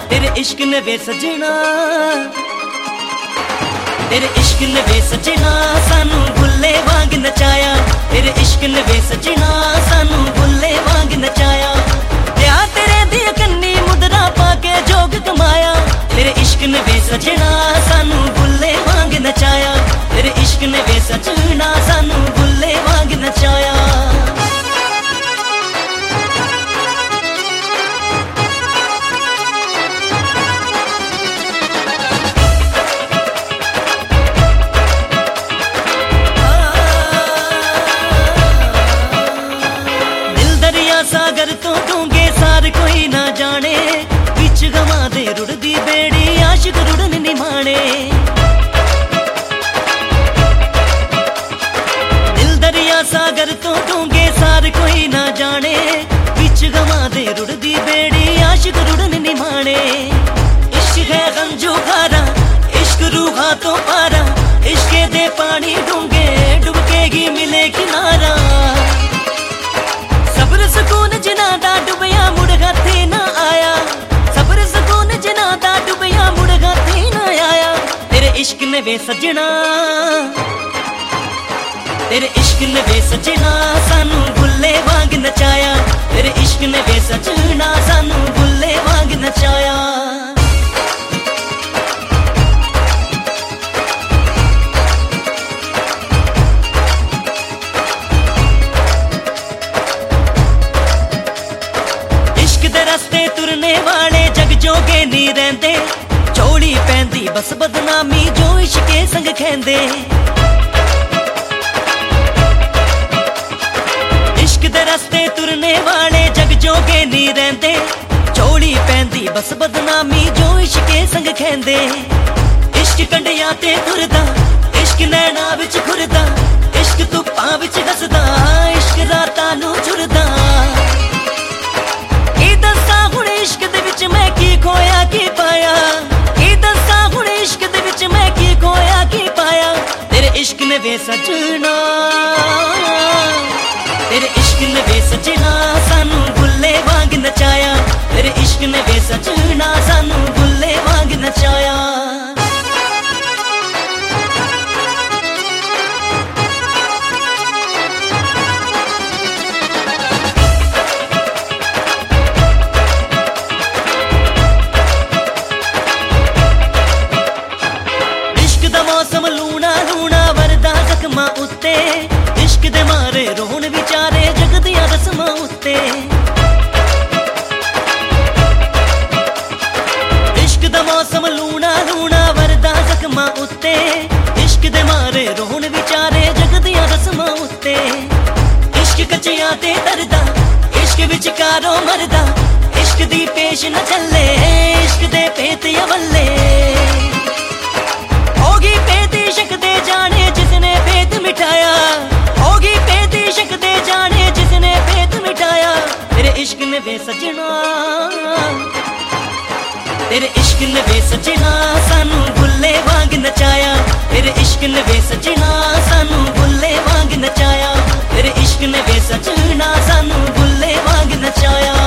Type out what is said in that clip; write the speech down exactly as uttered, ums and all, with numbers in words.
तेरे इश्क ने वे सजना, तेरे इश्क ने वे सजना सानू भुल्ले वांग नचाया। तेरे इश्क ने वे सजना सानू भुल्ले वांग नचाया। क्या तेरे दिया कन्नी मुद्रा पाके जोग कमाया। तेरे इश्क ने वे सजना सानू भुल्ले वांग नचाया। तेरे इश्क ने वे सजना सानू भुल्ले वांग नचाया। सागर तो डूंगे सार कोई ना जाने, बिच गवा दे रुड़दी बेड़ी आशिक रुड़न निमाने। दिल दरिया सागर तो डूंगे सार कोई ना जाने, बिच गवा दे रुड़दी बेड़ी आशिक रुड़न निमाने। इश्क है गंजू खारा, इश्क रूहा तो पारा, इश्क दे पानी डूंगे डुबकेगी मिले किनारा। सब्र सुकून जिना दा डुबया मुड़ हाथे ना आया। सब्र सुकून जिना दा डुबया मुड़ हाथे ना आया। तेरे इश्क ने वे सजना, तेरे इश्क ने वे सजना सानू भुल्ले वांग नचाया। तेरे इश्क ने वे सजना सानू भुल्ले वांग नचाया। रस्ते तुरने वाले जग जोगे नहीं रहंदे, चौड़ी पैंदी बस बदनामी जो इश्के संग खेंदे। इश्क दे रस्ते तुरने वाले जग जोगे नहीं रहंदे, चौड़ी पैंदी बस बदनामी जो इश्के संग खेंदे। इश्क कंडियां ते तुरदा, इश्क नैना विच खुरदा, इश्क धुप्पां विच हसदा, इश्क रातां नू झुरदा। इश्क दे विच मैं की खोया की पाया, की दसा हुण इश्क दे विच मैं की खोया की पाया। तेरे इश्क ने वे सजना, तेरे इश्क ने वे सजना सानू भुल्ले वांग नचाया। तेरे इश्क ने वे सजना सानू भुल्ले वांग नचाया। मौसम लूना लूना वरदा जख्मां उत्ते, इश्क दे मारे रोण विचारे जगदियां रस्मां उत्ते। इश्क दा मौसम लूना लूना वरदा जख्मां उत्ते, इश्क दे मारे रोण विचारे जगदियां रस्मां उत्ते। इश्क कच्चियां ते दरदा, इश्क विचकारों मरदा, इश्क दी पेश न चले, इश्क दे पेत अवल्ले। होगी पेती शक दे जाने जिसने भेद मिटाया, होगी पेती शक दे जाने जिसने भेद मिटाया। तेरे इश्क ने वे सजना, तेरे इश्क ने वे सजना सानू भुल्ले वांग नचाया। तेरे इश्क ने वे सजना सानू भुल्ले वांग नचाया। तेरे इश्क ने वे सजना सानू भुल्ले वांग नचाया।